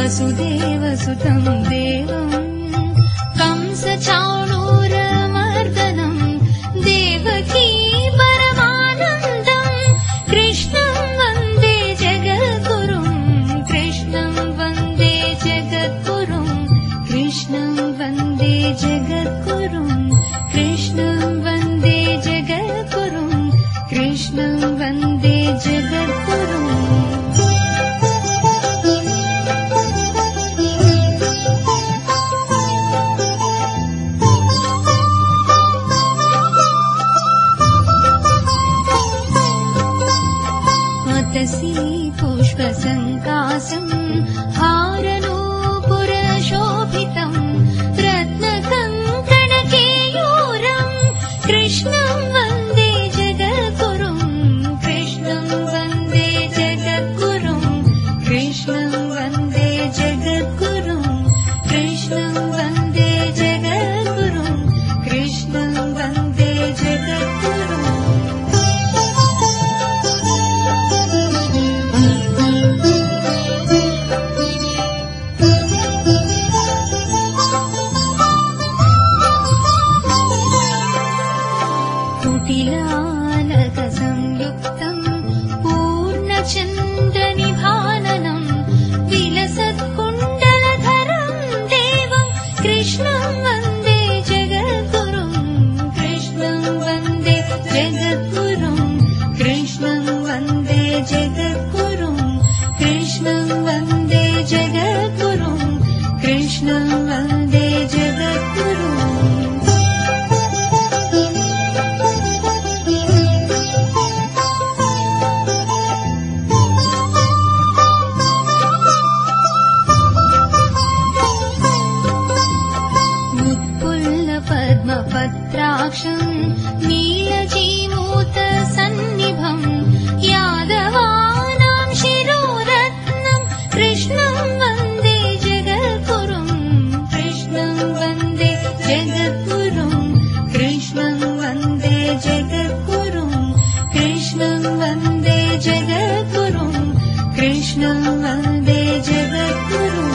वसुदेवसुतं देवं कंसचाणूरमर्दनं देवकी परमानन्दं कृष्णं वन्दे जगद्गुरुं कृष्णं वन्दे जगद्गुरुं कृष्णं वन्दे जगद्गुरुं कृष्णं वन्दे जगद्गुरुं कृष्णं वन्दे जगद्गुरुं पुष्पसङ्कासं हारनूपुरशोभितं रत्नकङ्कणकेयूरं कृष्णं वन्दे जगद्गुरुं कृष्णं वन्दे जगद्गुरुं कृष्णं वन्दे जगद्गुरुं कृष्णं वन्दे जगद्गुरुं कृष्णं वन्दे जगद्गुरुं कुटिलालकसंयुक्तं पूर्णचन्द्रनिभाननं विलसत्कुण्डलधरं देवं कृष्णं वन्दे जगद्गुरुं कृष्णं वन्दे जगद्गुरुं कृष्णं वन्दे जगद्गुरुं कृष्णं वन्दे जगद्गुरुं कृष्णं वन्दे जगद्गुरुं पद्मपत्राक्षं नीलजीमूतसन्निभं यादवानां शिरोरत्नं कृष्णं वन्दे जगद्गुरुं कृष्णं वन्दे जगद्गुरुं कृष्णं वन्दे जगद्गुरुं कृष्णं वन्दे जगद्गुरुं कृष्णं वन्दे जगद्गुरुं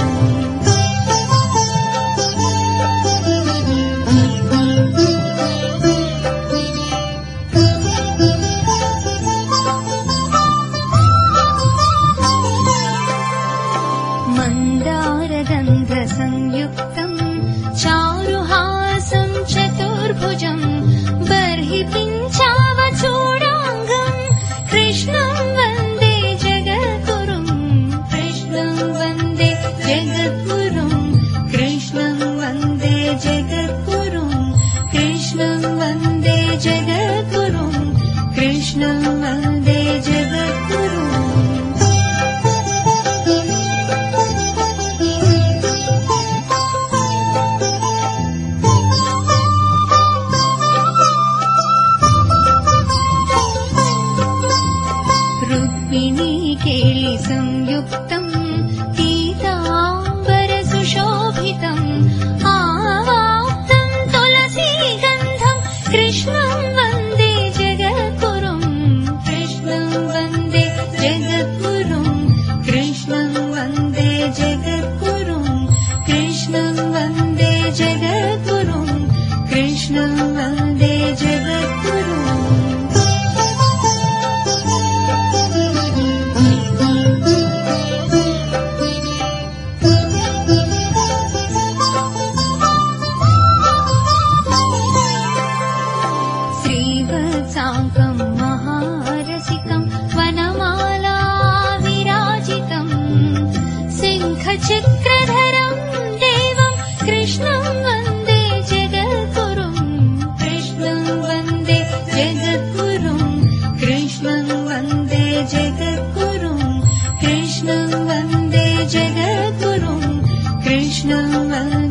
संयुक्तं चारुहासं चतुर्भुजं बर्हि पिञ्चावचूडाङ्गं कृष्णं वन्दे जगद्गुरुं कृष्णं वन्दे जगद्गुरुं कृष्णं वन्दे जगद्गुरुं कृष्णं वन्दे जगद्गुरुं कृष्णं वन्दे जगद्गुरुं संयुक्तं पीताम्बरसुशोभितम् आवाप्तं तुलसीगन्धं कृष्णं वन्दे जगद्गुरुं कृष्णं वन्दे जगद्गुरुं कृष्णं वन्दे जगद्गुरुं कृष्णं वन्दे जगद्गुरुं कृष्णं वन्दे जगद्गुरुं महारसिकं वनमाला विराजितं सिंहचक्रधरं देवं कृष्णं वन्दे जगद्गुरुं कृष्णं वन्दे जगद्गुरुं कृष्णं वन्दे जगद्गुरुं कृष्णं वन्दे जगद्गुरुं कृष्णं वन्दे